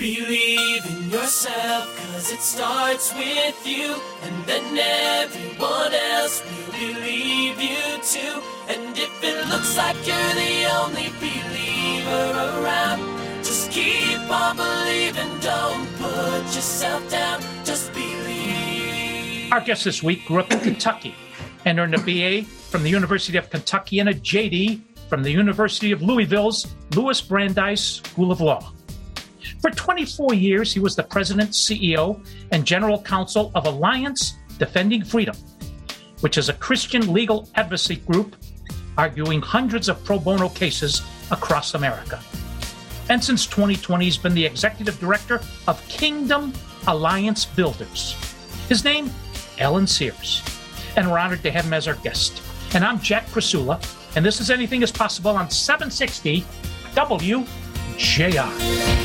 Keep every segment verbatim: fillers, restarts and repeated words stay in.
Believe in yourself, cause it starts with you, and then everyone else will believe you too. And if it looks like you're the only believer around, just keep on believing, don't put yourself down, just believe. Our guest this week grew up in Kentucky and earned a B A from the University of Kentucky and a J D from the University of Louisville's Louis Brandeis School of Law. For twenty-four years, he was the president, C E O, and general counsel of Alliance Defending Freedom, which is a Christian legal advocacy group arguing hundreds of pro bono cases across America. And since twenty twenty, he's been the executive director of Kingdom Alliance Builders. His name, Alan Sears. And we're honored to have him as our guest. And I'm Jack Krasula, and this is Anything is Possible on seven sixty W J R.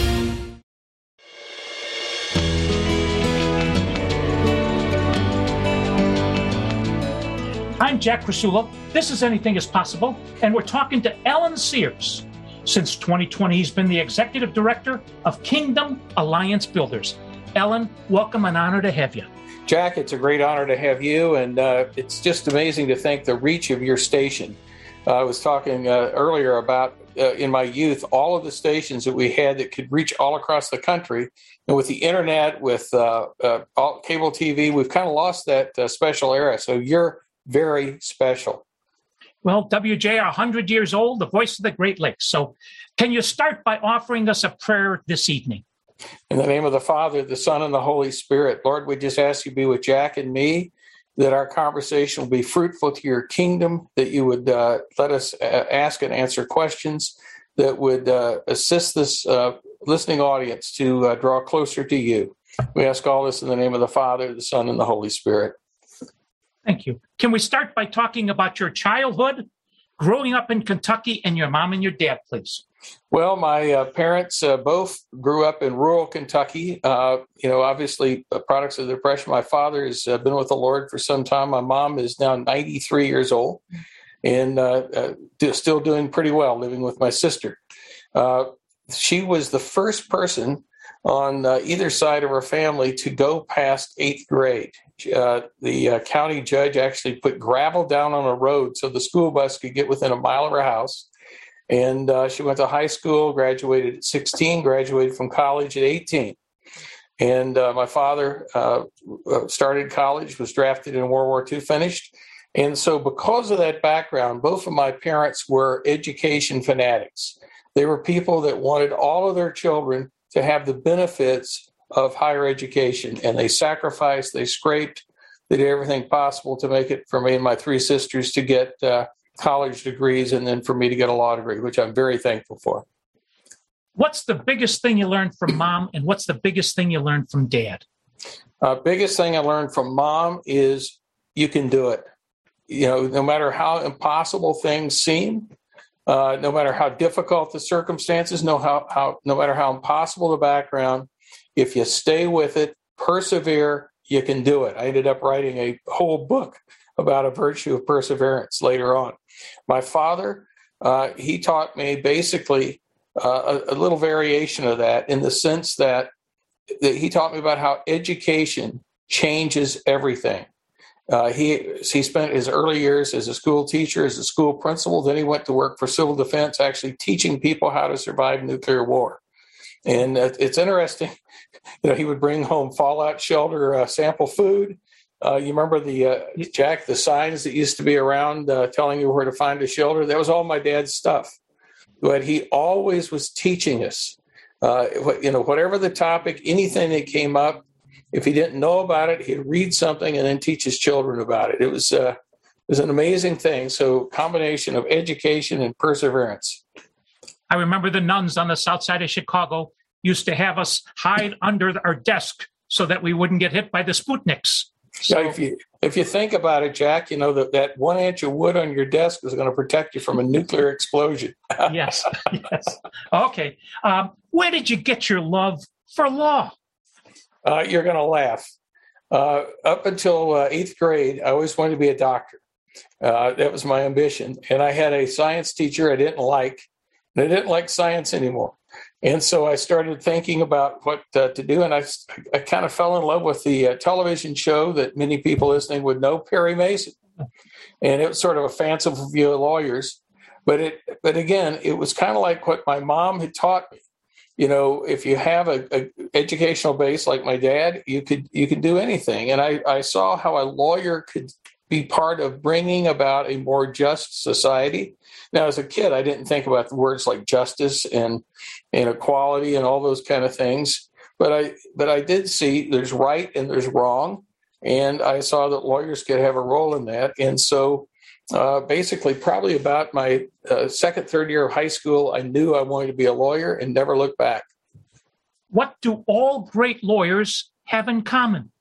I'm Jack Krasula. This is Anything is Possible, and we're talking to Alan Sears. Since twenty twenty, he's been the executive director of Kingdom Alliance Builders. Alan, welcome, and honor to have you. Jack, it's a great honor to have you, and uh, it's just amazing to think the reach of your station. Uh, I was talking uh, earlier about, uh, in my youth, all of the stations that we had that could reach all across the country. And with the internet, with uh, uh, all, cable T V, we've kind of lost that uh, special era. So you're very special. Well, W J R, one hundred years old, the voice of the Great Lakes. So can you start by offering us a prayer this evening? In the name of the Father, the Son, and the Holy Spirit, Lord, we just ask you to be with Jack and me, that our conversation will be fruitful to your kingdom, that you would uh, let us ask and answer questions that would uh, assist this uh, listening audience to uh, draw closer to you. We ask all this in the name of the Father, the Son, and the Holy Spirit. Thank you. Can we start by talking about your childhood, growing up in Kentucky, and your mom and your dad, please? Well, my uh, parents uh, both grew up in rural Kentucky. Uh, you know, obviously, uh, products of the Depression. My father has uh, been with the Lord for some time. My mom is now ninety-three years old and uh, uh, still doing pretty well, living with my sister. Uh, she was the first person on uh, either side of her family to go past eighth grade. Uh, the uh, county judge actually put gravel down on a road so the school bus could get within a mile of her house. And uh, she went to high school, graduated at sixteen, graduated from college at eighteen. And uh, my father uh, started college, was drafted in World War Two, finished. And so because of that background, both of my parents were education fanatics. They were people that wanted all of their children to have the benefits of higher education. And they sacrificed, they scraped, they did everything possible to make it for me and my three sisters to get uh, college degrees, and then for me to get a law degree, which I'm very thankful for. What's the biggest thing you learned from mom, and what's the biggest thing you learned from dad? Uh, biggest thing I learned from mom is you can do it. You know, no matter how impossible things seem, uh, no matter how difficult the circumstances, no how, how no matter how impossible the background, if you stay with it, persevere, you can do it. I ended up writing a whole book about a virtue of perseverance later on. My father, uh, he taught me basically uh, a, a little variation of that, in the sense that, that he taught me about how education changes everything. Uh, he he spent his early years as a school teacher, as a school principal. Then he went to work for civil defense, actually teaching people how to survive nuclear war. And uh, it's interesting, you know, he would bring home fallout shelter uh, sample food. Uh, you remember the, uh, Jack, the signs that used to be around uh, telling you where to find a shelter? That was all my dad's stuff. But he always was teaching us, uh, you know, whatever the topic, anything that came up, if he didn't know about it, he'd read something and then teach his children about it. It was, uh, it was an amazing thing. So combination of education and perseverance. I remember the nuns on the south side of Chicago used to have us hide under our desk so that we wouldn't get hit by the Sputniks. So, yeah, if you if you think about it, Jack, you know that that one inch of wood on your desk is going to protect you from a nuclear explosion. yes, yes. Okay. Um, where did you get your love for law? Uh, you're going to laugh. Uh, up until uh, eighth grade, I always wanted to be a doctor. Uh, that was my ambition. And I had a science teacher I didn't like, and I didn't like science anymore. And so I started thinking about what uh, to do, and I, I kind of fell in love with the uh, television show that many people listening would know, Perry Mason. And it was sort of a fanciful view of lawyers. But it, but again, it was kind of like what my mom had taught me. You know, if you have a, a educational base like my dad, you could you could do anything. And I, I saw how a lawyer could be part of bringing about a more just society. Now, as a kid, I didn't think about the words like justice and, and equality and all those kind of things. But I but I did see there's right and there's wrong. And I saw that lawyers could have a role in that. And so uh, basically, probably about my uh, second, third year of high school, I knew I wanted to be a lawyer and never looked back. What do all great lawyers have in common?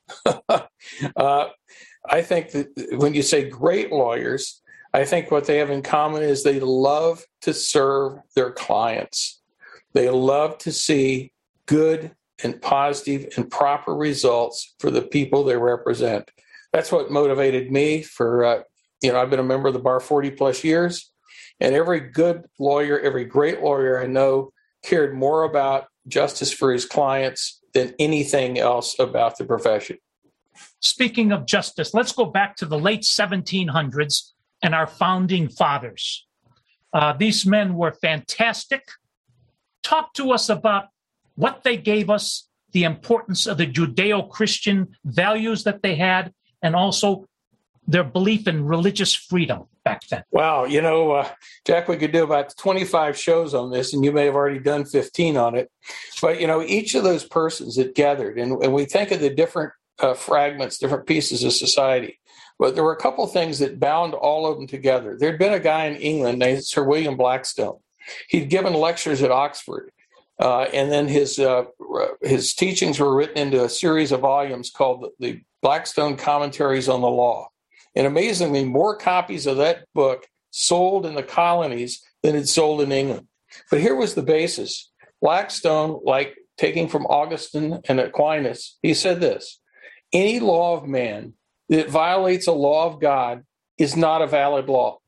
uh, I think that when you say great lawyers, I think what they have in common is they love to serve their clients. They love to see good and positive and proper results for the people they represent. That's what motivated me for, uh, you know, I've been a member of the bar forty plus years, and every good lawyer, every great lawyer I know cared more about justice for his clients than anything else about the profession. Speaking of justice, let's go back to the late seventeen hundreds and our founding fathers. Uh, these men were fantastic. Talk to us about what they gave us, the importance of the Judeo-Christian values that they had, and also their belief in religious freedom back then. Wow. You know, uh, Jack, we could do about twenty-five shows on this, and you may have already done fifteen on it. But, you know, each of those persons that gathered, and, and we think of the different uh, fragments, different pieces of society, but there were a couple things that bound all of them together. There'd been a guy in England named Sir William Blackstone. He'd given lectures at Oxford. Uh, and then his uh, his teachings were written into a series of volumes called the Blackstone Commentaries on the Law. And amazingly, more copies of that book sold in the colonies than it sold in England. But here was the basis. Blackstone, like taking from Augustine and Aquinas, he said this: any law of man that violates a law of God is not a valid law.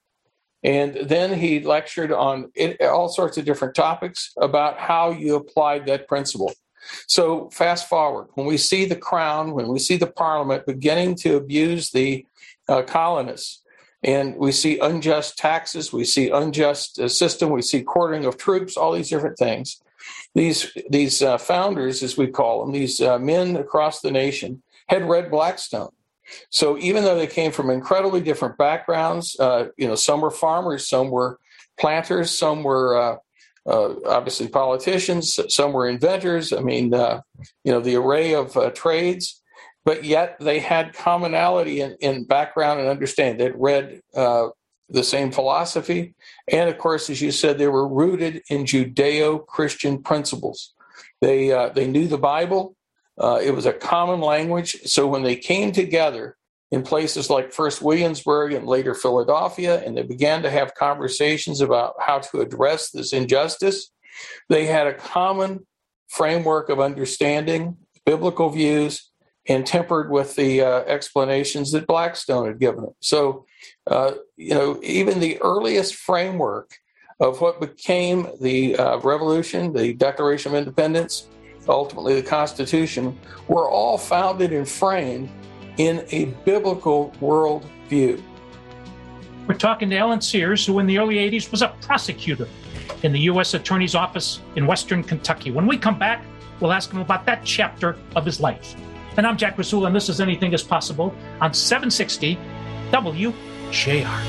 And then he lectured on it, all sorts of different topics about how you applied that principle. So fast forward, when we see the crown, when we see the parliament beginning to abuse the uh, colonists, and we see unjust taxes, we see unjust uh, system, we see quartering of troops, all these different things. These, these uh, founders, as we call them, these uh, men across the nation, had read Blackstone. So even though they came from incredibly different backgrounds, uh, you know, some were farmers, some were planters, some were uh, uh, obviously politicians, some were inventors. I mean, uh, you know, the array of uh, trades, but yet they had commonality in, in background and understanding. They'd read uh, the same philosophy. And of course, as you said, they were rooted in Judeo-Christian principles. They, uh, they knew the Bible. Uh, it was a common language. So when they came together in places like first Williamsburg and later Philadelphia, and they began to have conversations about how to address this injustice, they had a common framework of understanding, biblical views, and tempered with the uh, explanations that Blackstone had given them. So, uh, you know, even the earliest framework of what became the uh, Revolution, the Declaration of Independence, ultimately the Constitution, were all founded and framed in a biblical worldview. We're talking to Alan Sears, who in the early eighties was a prosecutor in the U S Attorney's Office in Western Kentucky. When we come back, we'll ask him about that chapter of his life. And I'm Jack Rasul, and this is Anything is Possible on seven sixty W J R.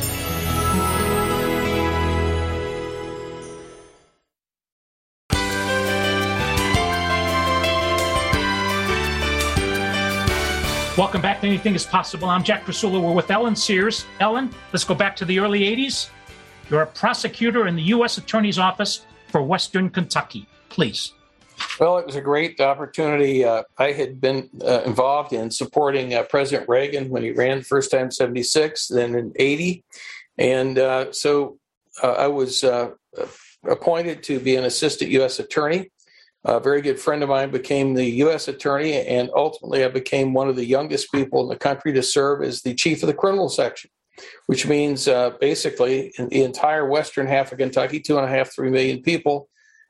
Welcome back to Anything is Possible. I'm Jack Rasul. We're with Ellen Sears. Ellen, let's go back to the early eighties. You're a prosecutor in the U S Attorney's Office for Western Kentucky. Please. Well, it was a great opportunity. Uh, I had been uh, involved in supporting uh, President Reagan when he ran the first time in seventy-six, then in eighty. And uh, so uh, I was uh, appointed to be an assistant U S attorney. A very good friend of mine became the U S attorney, and ultimately I became one of the youngest people in the country to serve as the chief of the criminal section, which means uh, basically in the entire western half of Kentucky, two and a half, three million people,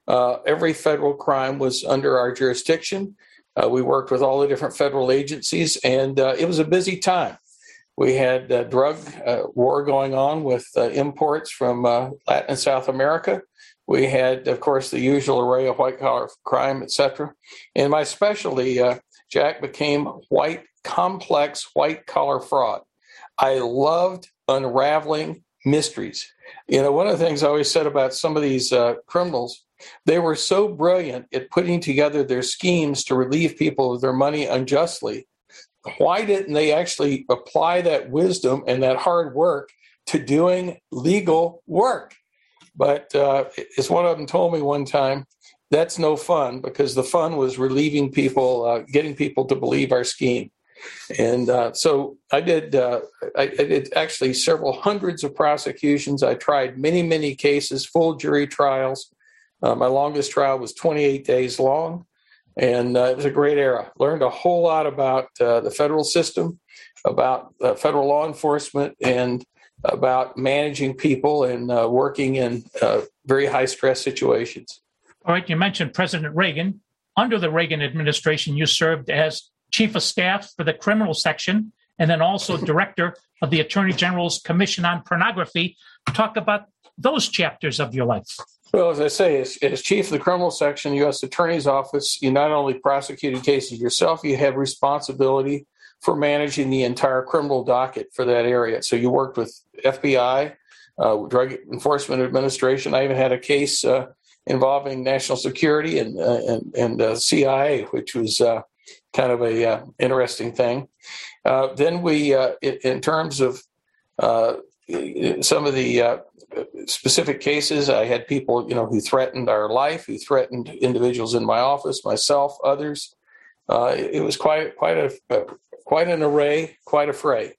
Uh, every federal crime was under our jurisdiction. Uh, we worked with all the different federal agencies, and uh, it was a busy time. We had uh, drug uh, war going on with uh, imports from uh, Latin and South America. We had, of course, the usual array of white-collar crime, et cetera. And my specialty, uh, Jack, became white, complex white-collar fraud. I loved unraveling mysteries. You know, one of the things I always said about some of these uh, criminals, they were so brilliant at putting together their schemes to relieve people of their money unjustly. Why didn't they actually apply that wisdom and that hard work to doing legal work? But uh, as one of them told me one time, that's no fun, because the fun was relieving people, uh, getting people to believe our scheme. And uh, so I did, uh, I, I did actually several hundreds of prosecutions. I tried many, many cases, full jury trials. Uh, my longest trial was twenty-eight days long. And uh, it was a great era. Learned a whole lot about uh, the federal system, about uh, federal law enforcement, and about managing people and uh, working in uh, very high-stress situations. All right, you mentioned President Reagan. Under the Reagan administration, you served as Chief of Staff for the Criminal Section and then also Director of the Attorney General's Commission on Pornography. Talk about those chapters of your life. Well, as I say, as, as Chief of the Criminal Section, U S Attorney's Office, you not only prosecuted cases yourself, you have responsibility for managing the entire criminal docket for that area. So you worked with F B I, uh, Drug Enforcement Administration. I even had a case uh, involving national security and uh, and, and uh, C I A, which was uh, kind of a uh, interesting thing. Uh, then we, uh, in, in terms of uh, some of the uh, specific cases, I had people, you know, who threatened our life, who threatened individuals in my office, myself, others. Uh, it was quite, quite a, uh, quite an array, quite a fray.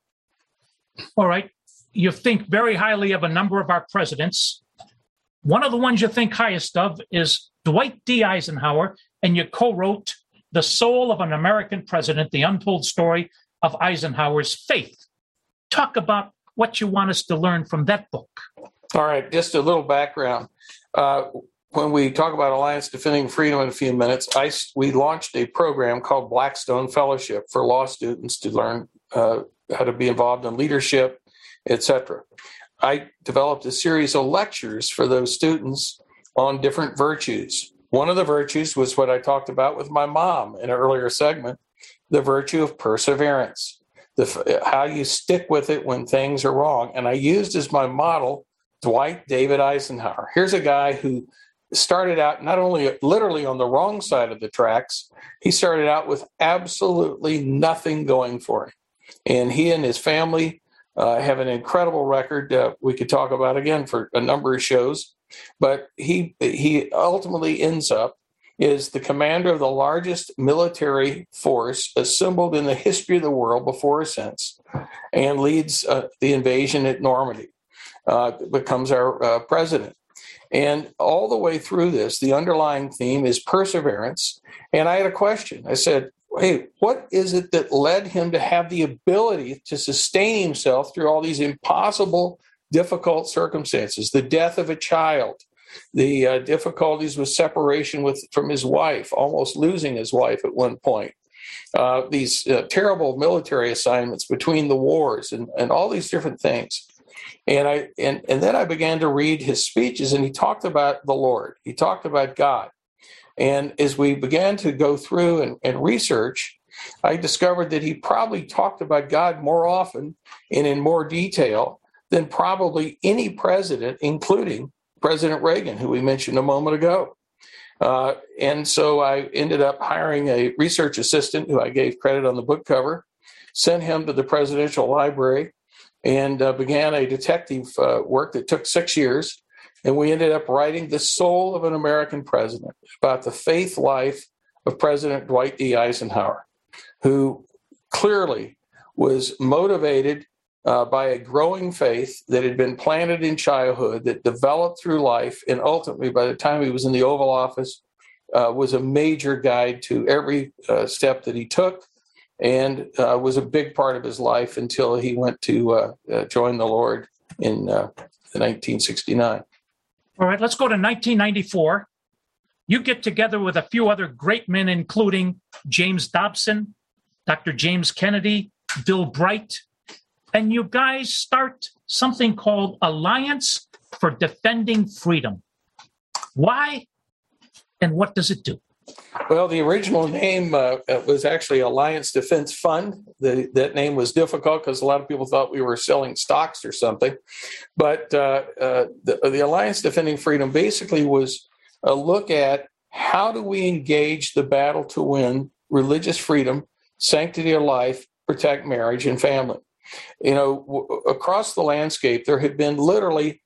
All right. You think very highly of a number of our presidents. One of the ones you think highest of is Dwight D. Eisenhower, and you co-wrote The Soul of an American President, the untold story of Eisenhower's faith. Talk about what you want us to learn from that book. All right, just a little background. Uh, when we talk about Alliance Defending Freedom in a few minutes, I, we launched a program called Blackstone Fellowship for law students to learn uh, how to be involved in leadership, et cetera. I developed a series of lectures for those students on different virtues. One of the virtues was what I talked about with my mom in an earlier segment, the virtue of perseverance, the, how you stick with it when things are wrong. And I used as my model Dwight David Eisenhower. Here's a guy who started out not only literally on the wrong side of the tracks, he started out with absolutely nothing going for him. And he and his family uh, have an incredible record uh, we could talk about again for a number of shows. But he he ultimately ends up is the commander of the largest military force assembled in the history of the world before or since, and leads uh, the invasion at Normandy. Uh, becomes our uh, president. And all the way through this, the underlying theme is perseverance. And I had a question. I said, hey, what is it that led him to have the ability to sustain himself through all these impossible, difficult circumstances? The death of a child, the uh, difficulties with separation with from his wife, almost losing his wife at one point, uh, these uh, terrible military assignments between the wars, and, and all these different things. And I and, and then I began to read his speeches, and he talked about the Lord. He talked about God. And as we began to go through and, and research, I discovered that he probably talked about God more often and in more detail than probably any president, including President Reagan, who we mentioned a moment ago. Uh, and so I ended up hiring a research assistant who I gave credit on the book cover, sent him to the Presidential Library, and uh, began a detective uh, work that took six years. And we ended up writing The Soul of an American President, about the faith life of President Dwight D. Eisenhower, who clearly was motivated uh, by a growing faith that had been planted in childhood, that developed through life, and ultimately, by the time he was in the Oval Office, uh, was a major guide to every uh, step that he took, and uh, was a big part of his life until he went to uh, uh, join the Lord in uh, nineteen sixty-nine. All right, let's go to nineteen ninety-four. you get together with a few other great men, including James Dobson, Doctor James Kennedy, Bill Bright, and you guys start something called Alliance for Defending Freedom. Why and what does it do? Well, the original name uh, was actually Alliance Defense Fund. The, that name was difficult because a lot of people thought we were selling stocks or something. But uh, uh, the, the Alliance Defending Freedom basically was a look at how do we engage the battle to win religious freedom, sanctity of life, protect marriage and family. You know, w- across the landscape, there had been literally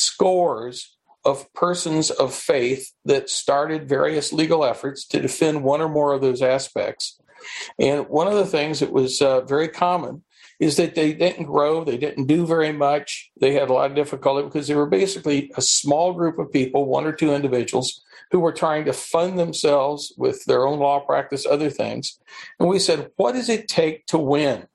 scores of persons of faith that started various legal efforts to defend one or more of those aspects. And one of the things that was uh, very common is that they didn't grow, they didn't do very much, they had a lot of difficulty because they were basically a small group of people, one or two individuals, who were trying to fund themselves with their own law practice, other things. And we said, what does it take to win?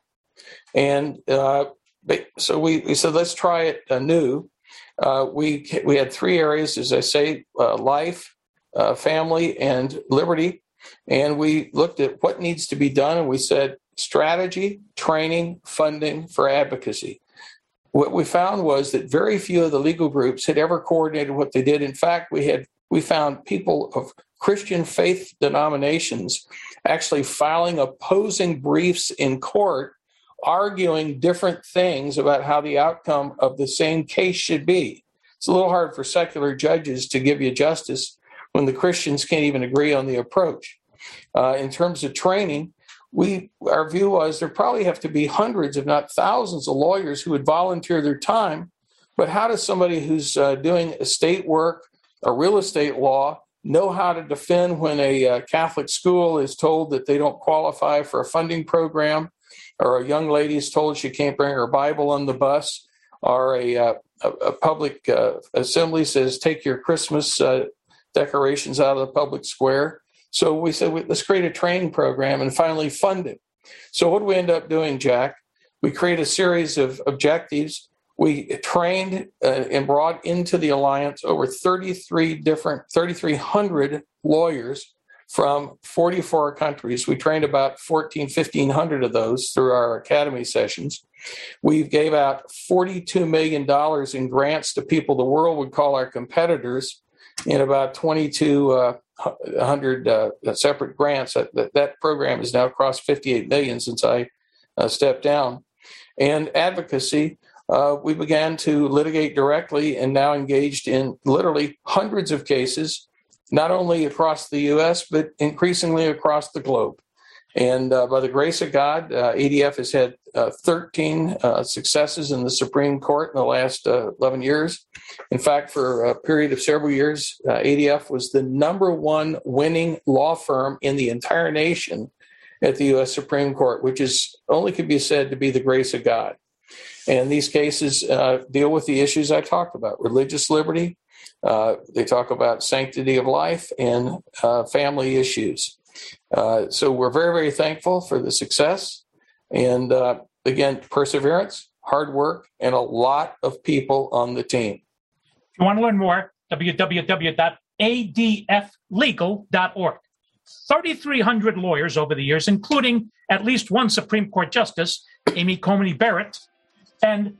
And uh, so we, we said, let's try it anew. Uh, we we had three areas, as I say, uh, life, uh, family, and liberty. And we looked at what needs to be done, and we said strategy, training, funding for advocacy. What we found was that very few of the legal groups had ever coordinated what they did. In fact, we had we found people of Christian faith denominations actually filing opposing briefs in court, arguing different things about how the outcome of the same case should be. It's a little hard for secular judges to give you justice when the Christians can't even agree on the approach. Uh, in terms of training, we our view was there probably have to be hundreds, if not thousands, of lawyers who would volunteer their time. But how does somebody who's uh, doing estate work or real estate law know how to defend when a uh, Catholic school is told that they don't qualify for a funding program, or a young lady is told she can't bring her Bible on the bus, or a, uh, a, a public uh, assembly says, take your Christmas uh, decorations out of the public square. So we said, let's create a training program and finally fund it. So what did we end up doing, Jack? We created a series of objectives. We trained uh, and brought into the Alliance over thirty-three different, thirty-three hundred lawyers from forty-four countries. We trained about fourteen, fifteen hundred of those through our academy sessions. We gave out forty-two million dollars in grants to people the world would call our competitors in about twenty-two hundred uh, separate grants. That, that, that program has now crossed fifty-eight million since I uh, stepped down. And advocacy, uh, we began to litigate directly and now engaged in literally hundreds of cases, not only across the U S, but increasingly across the globe. And uh, by the grace of God, uh, A D F has had uh, thirteen uh, successes in the Supreme Court in the last uh, eleven years. In fact, for a period of several years, uh, A D F was the number one winning law firm in the entire nation at the U S Supreme Court, which is only could be said to be the grace of God. And these cases uh, deal with the issues I talked about: religious liberty. Uh, they talk about sanctity of life and uh, family issues. Uh, so we're very, very thankful for the success. And uh, again, perseverance, hard work, and a lot of people on the team. If you want to learn more, w w w dot a d f legal dot org. thirty-three hundred lawyers over the years, including at least one Supreme Court Justice, Amy Coney Barrett, and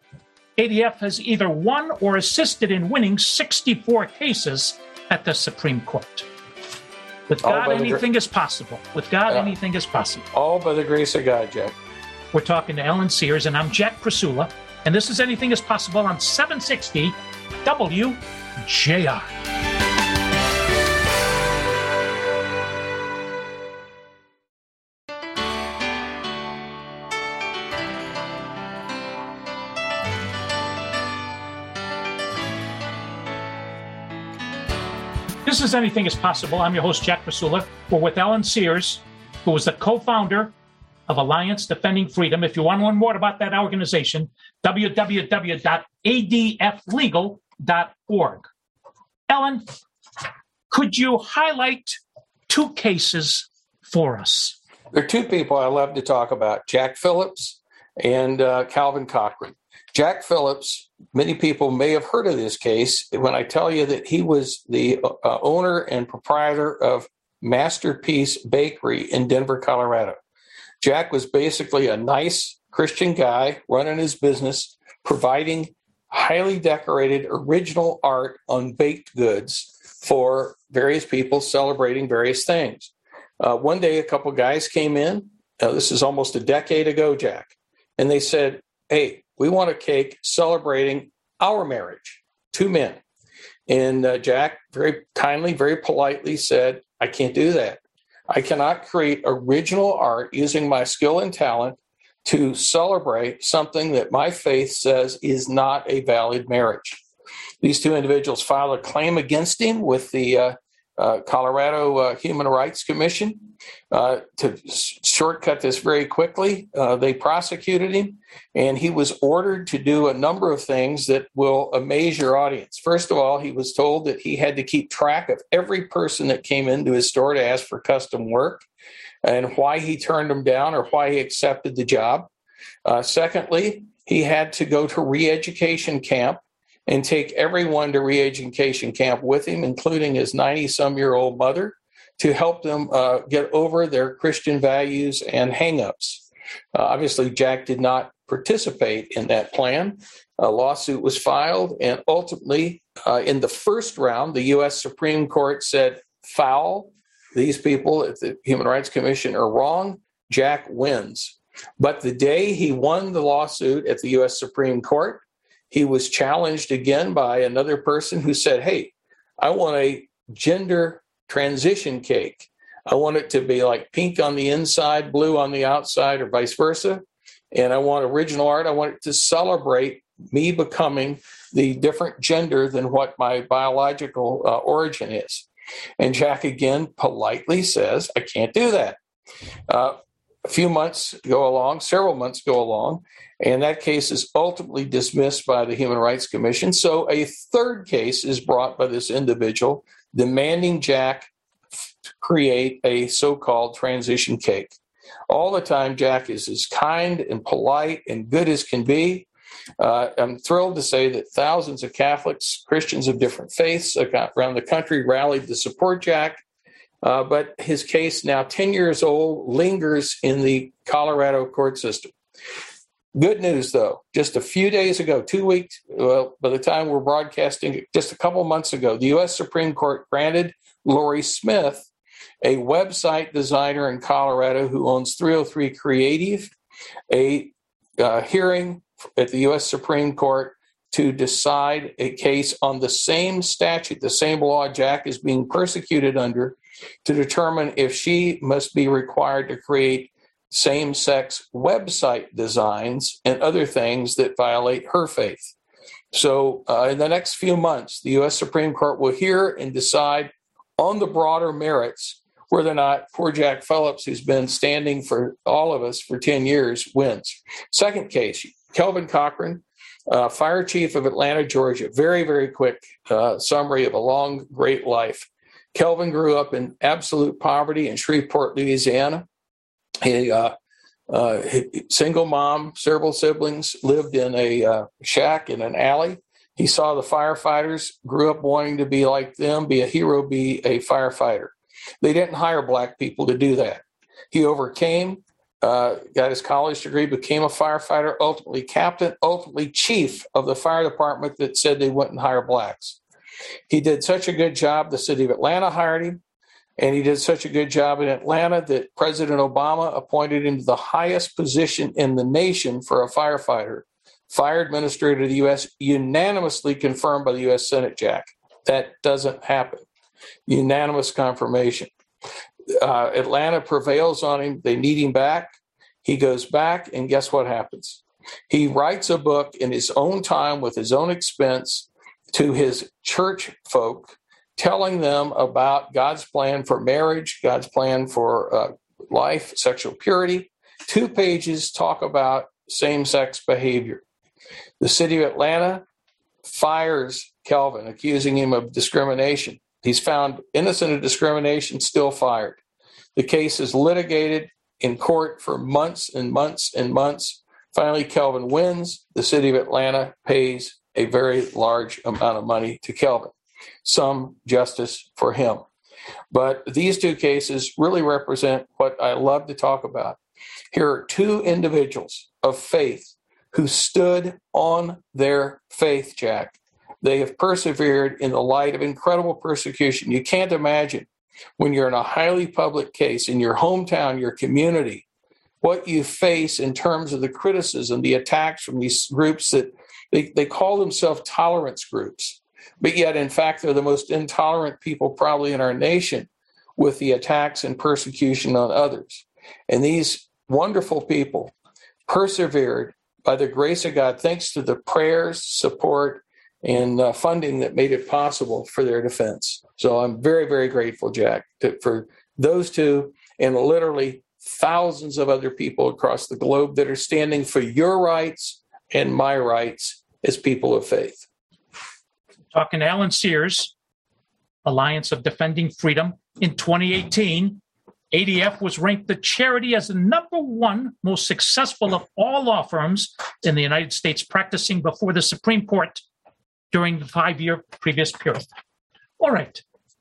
A D F has either won or assisted in winning sixty-four cases at the Supreme Court. With God, anything gra- is possible. With God, uh, anything is possible. All by the grace of God, Jack. We're talking to Ellen Sears, and I'm Jack Prasula, and this is Anything is Possible on seven sixty W J R. This is Anything is Possible. I'm your host, Jack Prasula. We're with Ellen Sears, who is the co-founder of Alliance Defending Freedom. If you want to learn more about that organization, w w w dot a d f legal dot org. Ellen, could you highlight two cases for us? There are two people I love to talk about, Jack Phillips and uh, Calvin Cochran. Jack Phillips, many people may have heard of this case when I tell you that he was the uh, owner and proprietor of Masterpiece Bakery in Denver, Colorado. Jack was basically a nice Christian guy running his business, providing highly decorated original art on baked goods for various people celebrating various things. Uh, one day, a couple guys came in. Uh, this is almost a decade ago, Jack. And they said, hey, we want a cake celebrating our marriage, two men. And uh, Jack very kindly, very politely said, I can't do that. I cannot create original art using my skill and talent to celebrate something that my faith says is not a valid marriage. These two individuals filed a claim against him with the uh, uh, Colorado uh, Human Rights Commission. Uh, to s- shortcut this very quickly, uh, they prosecuted him, and he was ordered to do a number of things that will amaze your audience. First of all, he was told that he had to keep track of every person that came into his store to ask for custom work and why he turned them down or why he accepted the job. Uh, secondly, he had to go to re-education camp and take everyone to re-education camp with him, including his ninety-some-year-old mother, to help them uh, get over their Christian values and hang-ups. Uh, obviously, Jack did not participate in that plan. A lawsuit was filed, and ultimately, uh, in the first round, the U S Supreme Court said, foul, these people at the Human Rights Commission are wrong, Jack wins. But the day he won the lawsuit at the U S Supreme Court, he was challenged again by another person who said, hey, I want a gender transition cake. I want it to be like pink on the inside, blue on the outside, or vice versa. And I want original art. I want it to celebrate me becoming the different gender than what my biological uh, origin is. And Jack again politely says, I can't do that. Uh, a few months go along, several months go along, and that case is ultimately dismissed by the Human Rights Commission. So a third case is brought by this individual demanding Jack create a so-called transition cake. All the time, Jack is as kind and polite and good as can be. Uh, I'm thrilled to say that thousands of Catholics, Christians of different faiths around the country rallied to support Jack. Uh, but his case, now ten years old, lingers in the Colorado court system. Good news, though. Just a few days ago, two weeks, well, by the time we're broadcasting, just a couple months ago, the U S Supreme Court granted Lori Smith, a website designer in Colorado who owns three oh three Creative, a uh, hearing at the U S Supreme Court to decide a case on the same statute, the same law Jack is being persecuted under, to determine if she must be required to create same-sex website designs and other things that violate her faith. So uh, in the next few months, the U S Supreme Court will hear and decide on the broader merits whether or not poor Jack Phillips, who's been standing for all of us for ten years, wins. Second case, Kelvin Cochran, uh, fire chief of Atlanta, Georgia. Very, very quick uh, summary of a long, great life. Kelvin grew up in absolute poverty in Shreveport, Louisiana. He, uh, uh, single mom, several siblings, lived in a uh, shack in an alley. He saw the firefighters, grew up wanting to be like them, be a hero, be a firefighter. They didn't hire black people to do that. He overcame, uh, got his college degree, became a firefighter, ultimately captain, ultimately chief of the fire department that said they wouldn't hire blacks. He did such a good job, the city of Atlanta hired him, and he did such a good job in Atlanta that President Obama appointed him to the highest position in the nation for a firefighter. Fire administrator of the U S, unanimously confirmed by the U S Senate, Jack. That doesn't happen. Unanimous confirmation. Uh, Atlanta prevails on him. They need him back. He goes back, and guess what happens? He writes a book in his own time with his own expense to his church folk, telling them about God's plan for marriage, God's plan for uh, life, sexual purity. Two pages talk about same-sex behavior. The city of Atlanta fires Kelvin, accusing him of discrimination. He's found innocent of discrimination, still fired. The case is litigated in court for months and months and months. Finally, Kelvin wins. The city of Atlanta pays a very large amount of money to Kelvin. Some justice for him. But these two cases really represent what I love to talk about. Here are two individuals of faith who stood on their faith, Jack. They have persevered in the light of incredible persecution. You can't imagine when you're in a highly public case in your hometown, your community, what you face in terms of the criticism, the attacks from these groups that they, they call themselves tolerance groups. But yet, in fact, they're the most intolerant people probably in our nation with the attacks and persecution on others. And these wonderful people persevered by the grace of God, thanks to the prayers, support, and uh, funding that made it possible for their defense. So I'm very, very grateful, Jack, to, for those two and literally thousands of other people across the globe that are standing for your rights and my rights as people of faith. Talking to Alan Sears, Alliance of Defending Freedom. In twenty eighteen, A D F was ranked the charity as the number one most successful of all law firms in the United States practicing before the Supreme Court during the five-year previous period. All right.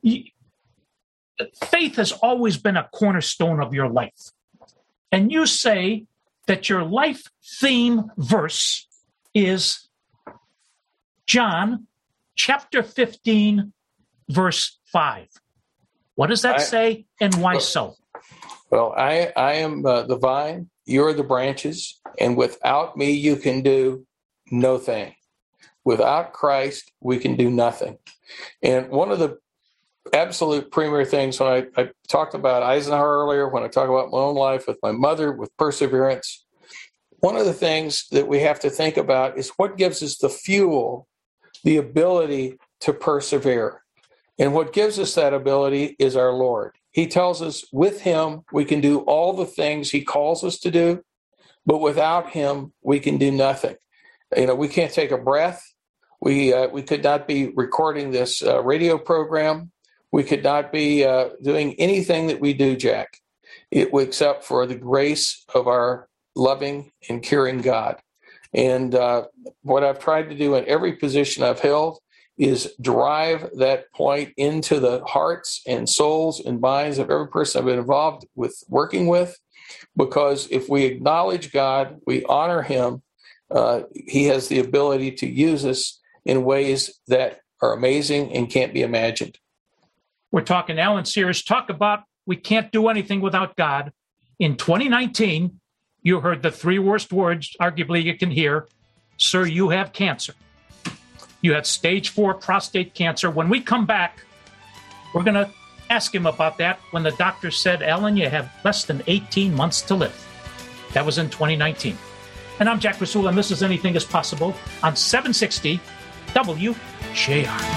Faith has always been a cornerstone of your life. And you say that your life theme verse is John chapter fifteen, verse five. What does that I, say and why so? Well, I, I am uh, the vine, you're the branches, and without me you can do no thing. Without Christ, we can do nothing. And one of the absolute premier things when I, I talked about Eisenhower earlier, when I talk about my own life with my mother, with perseverance, one of the things that we have to think about is what gives us the fuel, the ability to persevere. And what gives us that ability is our Lord. He tells us with him, we can do all the things he calls us to do, but without him, we can do nothing. You know, we can't take a breath. We uh, we could not be recording this uh, radio program. We could not be uh, doing anything that we do, Jack, it, except for the grace of our loving and caring God. And uh, what I've tried to do in every position I've held is drive that point into the hearts and souls and minds of every person I've been involved with working with, because if we acknowledge God, we honor him, uh, he has the ability to use us in ways that are amazing and can't be imagined. We're talking Alan Sears. Talk about we can't do anything without God. In twenty nineteen, you heard the three worst words, arguably you can hear, sir, you have cancer. You had stage four prostate cancer. When we come back, we're going to ask him about that when the doctor said, Alan, you have less than eighteen months to live. That was in twenty nineteen. And I'm Jack Krasula, and this is Anything is Possible on seven sixty W J R.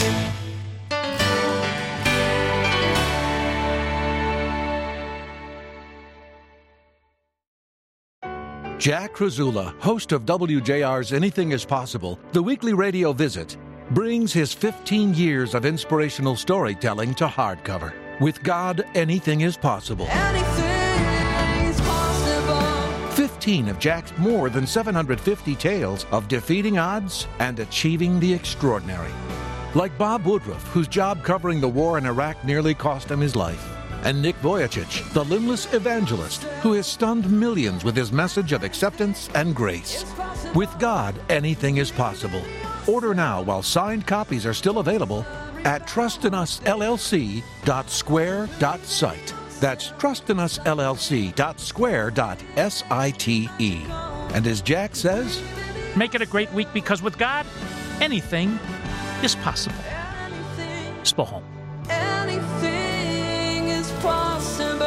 Jack Krasula, host of W J R's Anything is Possible, the weekly radio visit, brings his fifteen years of inspirational storytelling to hardcover. With God, anything is possible. Anything is possible. fifteen of Jack's more than seven hundred fifty tales of defeating odds and achieving the extraordinary. Like Bob Woodruff, whose job covering the war in Iraq nearly cost him his life. And Nick Vujicic, the limbless evangelist who has stunned millions with his message of acceptance and grace. With God, anything is possible. Order now while signed copies are still available at trust in us L L C dot square dot site. That's trust in us L L C dot square dot site. And as Jack says, make it a great week, because with God, anything is possible. Spohom. Anything is possible.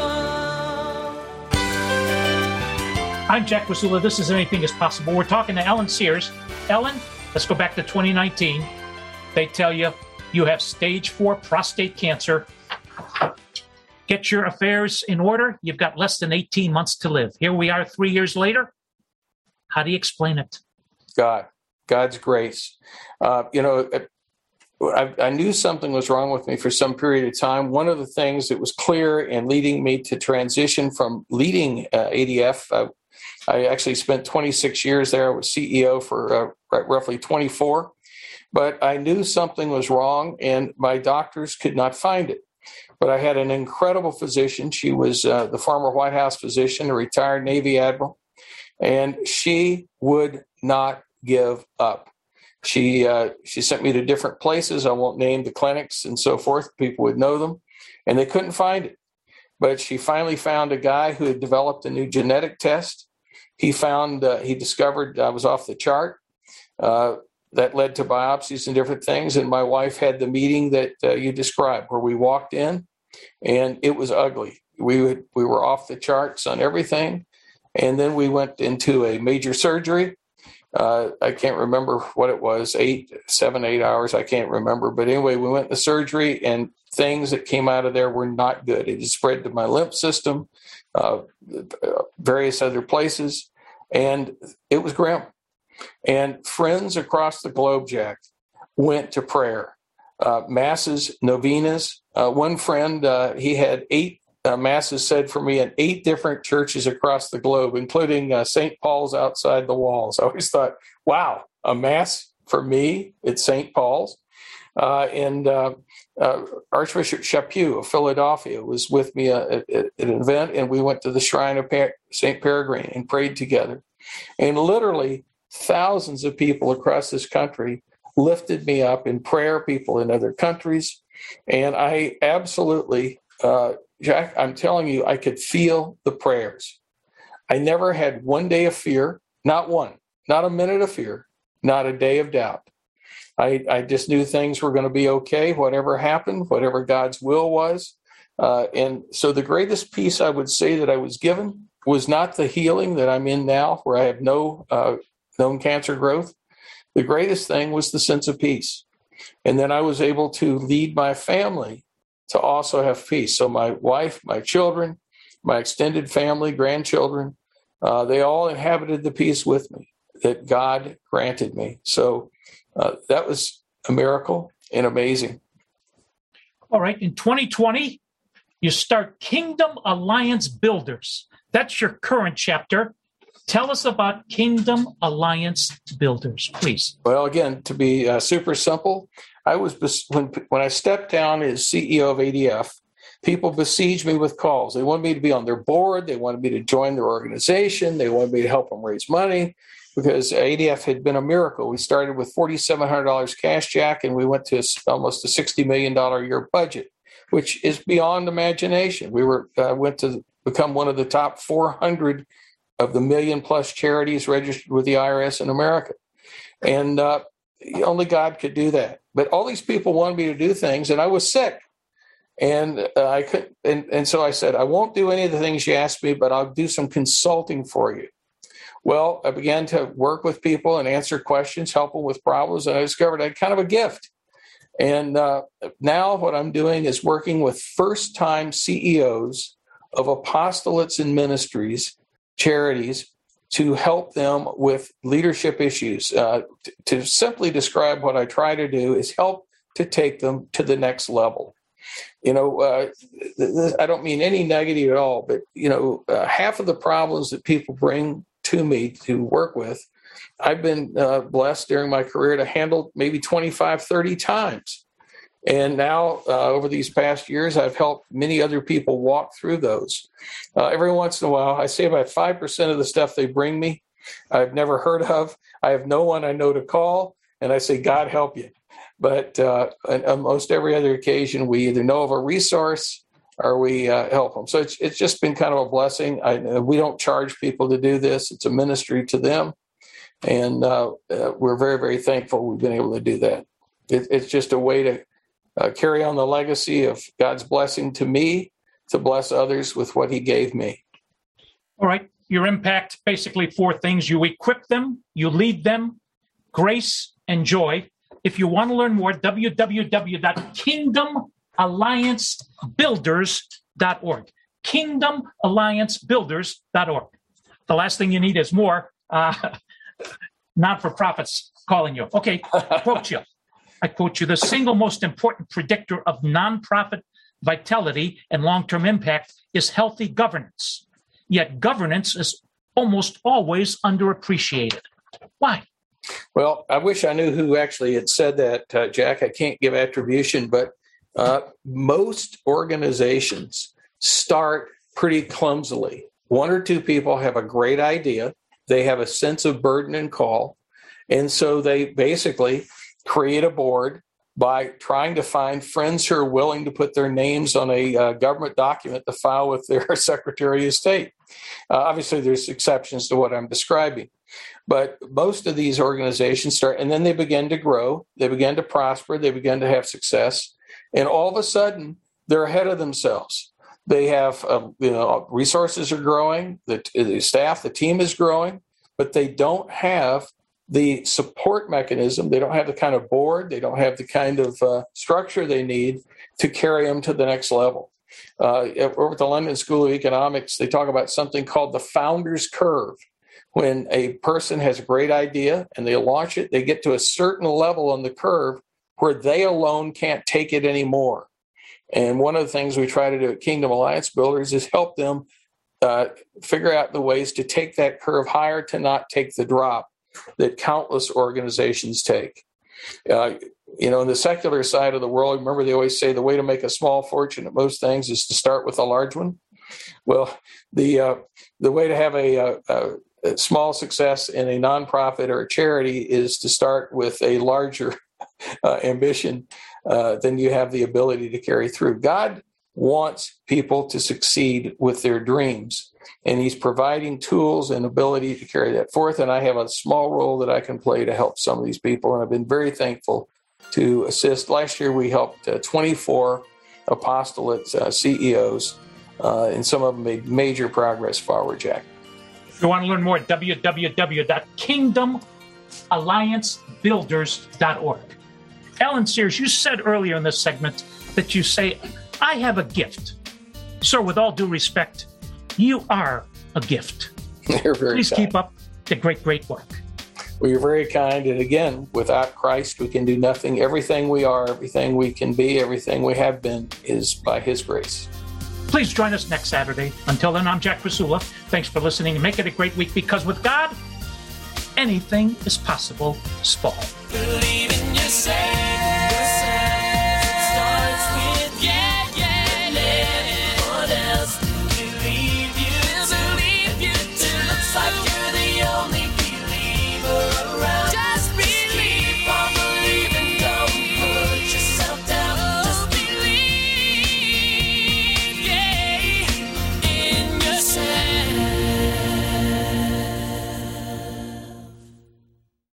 I'm Jack Krasula. This is Anything is Possible. We're talking to Alan Sears. Ellen, let's go back to twenty nineteen. They tell you you have stage four prostate cancer. Get your affairs in order. You've got less than eighteen months to live. Here we are three years later. How do you explain it? God, God's grace. Uh, you know, I, I knew something was wrong with me for some period of time. One of the things that was clear in leading me to transition from leading uh, A D F, I I actually spent twenty-six years there. I was C E O for uh, roughly twenty-four. But I knew something was wrong, and my doctors could not find it. But I had an incredible physician. She was uh, the former White House physician, a retired Navy admiral, and she would not give up. She uh, she sent me to different places. I won't name the clinics and so forth. People would know them, and they couldn't find it. But she finally found a guy who had developed a new genetic test. He found uh, he discovered I was off the chart. Uh, That led to biopsies and different things. And my wife had the meeting that uh, you described, where we walked in, and it was ugly. We would, we were off the charts on everything. And then we went into a major surgery. Uh, I can't remember what it was, eight, seven, eight hours. I can't remember. But anyway, we went to surgery, and things that came out of there were not good. It had spread to my lymph system, uh, various other places, and it was grim. And friends across the globe, Jack, went to prayer, uh, masses, novenas. Uh, one friend, uh, he had eight uh, masses said for me in eight different churches across the globe, including uh, Saint Paul's outside the walls. I always thought, wow, a mass for me at Saint Paul's. Uh, and uh, uh, Archbishop Chaput of Philadelphia was with me uh, at, at an event, and we went to the shrine of Saint Peregrine and prayed together. And literally, thousands of people across this country lifted me up in prayer, people in other countries. And I absolutely, uh, Jack, I'm telling you, I could feel the prayers. I never had one day of fear, not one, not a minute of fear, not a day of doubt. I, I just knew things were going to be okay, whatever happened, whatever God's will was. Uh, and so the greatest peace I would say that I was given was not the healing that I'm in now, where I have no uh, known cancer growth. The greatest thing was the sense of peace. And then I was able to lead my family to also have peace. So my wife, my children, my extended family, grandchildren, uh, they all inhabited the peace with me that God granted me. So uh, that was a miracle and amazing. All right. In twenty twenty, you start Kingdom Alliance Builders. That's your current chapter. Tell us about Kingdom Alliance Builders, please. Well, again, to be uh, super simple, I was when when I stepped down as C E O of A D F, people besieged me with calls. They wanted me to be on their board. They wanted me to join their organization. They wanted me to help them raise money because A D F had been a miracle. We started with four thousand seven hundred dollars cash, Jack, and we went to almost a sixty million dollars a year budget, which is beyond imagination. We were uh, went to become one of the top four hundred of the million plus charities registered with the I R S in America. And uh, only God could do that. But all these people wanted me to do things, and I was sick. And uh, I could, and, and so I said, I won't do any of the things you asked me, but I'll do some consulting for you. Well, I began to work with people and answer questions, help them with problems, and I discovered I had kind of a gift. And uh, now what I'm doing is working with first-time C E Os of apostolates and ministries, charities, to help them with leadership issues. Uh, t- to simply describe what I try to do is help to take them to the next level. You know, uh, th- th- I don't mean any negative at all, but, you know, uh, half of the problems that people bring to me to work with, I've been uh, blessed during my career to handle maybe twenty-five, thirty times. And now, uh, over these past years, I've helped many other people walk through those. Uh, every once in a while, I say about five percent of the stuff they bring me, I've never heard of. I have no one I know to call, and I say, God help you. But uh, on, on most every other occasion, we either know of a resource or we uh, help them. So it's it's just been kind of a blessing. I, we don't charge people to do this. It's a ministry to them. And uh, uh, we're very, very thankful we've been able to do that. It, it's just a way to Uh, carry on the legacy of God's blessing to me, to bless others with what he gave me. All right. Your impact, basically four things. You equip them, you lead them, grace and joy. If you want to learn more, w w w dot kingdom alliance builders dot org. kingdom alliance builders dot org. The last thing you need is more uh, non-for-profits calling you. Okay, quote you. I quote you, the single most important predictor of nonprofit vitality and long-term impact is healthy governance. Yet governance is almost always underappreciated. Why? Well, I wish I knew who actually had said that, uh, Jack. I can't give attribution, but uh, most organizations start pretty clumsily. One or two people have a great idea. They have a sense of burden and call. And so they basically create a board by trying to find friends who are willing to put their names on a uh, government document to file with their Secretary of State. Uh, obviously, there's exceptions to what I'm describing. But most of these organizations start, and then they begin to grow, they begin to prosper, they begin to have success, and all of a sudden, they're ahead of themselves. They have, uh, you know, resources are growing, the, the staff, the team is growing, but they don't have the support mechanism. They don't have the kind of board, they don't have the kind of uh, structure they need to carry them to the next level. Uh, over at the London School of Economics, they talk about something called the founder's curve. When a person has a great idea and they launch it, they get to a certain level on the curve where they alone can't take it anymore. And one of the things we try to do at Kingdom Alliance Builders is help them uh, figure out the ways to take that curve higher, to not take the drop that countless organizations take. Uh, you know, in the secular side of the world, remember they always say the way to make a small fortune at most things is to start with a large one. Well, the uh, the way to have a, a, a A small success in a nonprofit or a charity is to start with a larger uh, ambition uh, than you have the ability to carry through. God wants people to succeed with their dreams, and he's providing tools and ability to carry that forth. And I have a small role that I can play to help some of these people, and I've been very thankful to assist. Last year, we helped uh, twenty-four apostolate uh, C E Os, uh, and some of them made major progress forward, Jack. If you want to learn more, w w w dot kingdom alliance builders dot org. Alan Sears, you said earlier in this segment that you say, I have a gift. Sir, with all due respect, you are a gift. You're very Please kind. keep up the great, great work. Well, you're very kind. And again, without Christ, we can do nothing. Everything we are, everything we can be, everything we have been is by his grace. Please join us next Saturday. Until then, I'm Jack Krasula. Thanks for listening, and make it a great week, because with God, anything is possible. Spall.